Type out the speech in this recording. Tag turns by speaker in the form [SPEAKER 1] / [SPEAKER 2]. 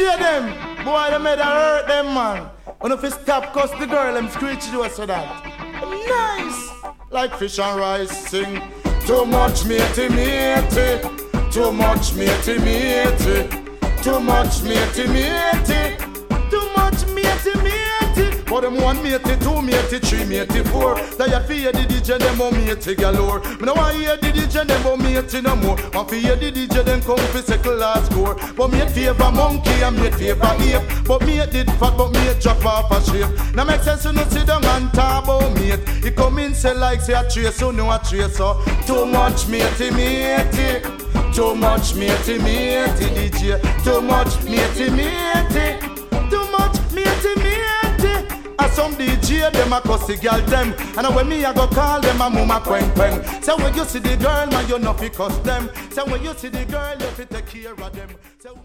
[SPEAKER 1] DJ them, boy, they made her hurt them, man. When if you stop, cause the girl, them screech you so that. Nice, like fish and rice, sing. Too much matey, matey. Too much matey, matey. Too much matey, matey. Too much matey, matey. For them 1 matey, 2 matey, 3 matey, 4. That you fear the DJ, them more matey galore. Me no want hear the DJ, them more matey no more. Want to hear the DJ, them come for second last score. But me favor monkey and me favor ape. But me did fat, but me drop off a shape. Now make sense you no sit down and talk about mate. He come in say like say a trace, so no a trace. So too much matey, matey. Too much matey, matey, DJ. Too much matey, matey. Too much matey, matey. And some DJ, them a cuss the girl them. And when me I go call them a mama queng queng. So when you see the girl, man, you know fi cuss them. So when you see the girl, you fi take care of them. So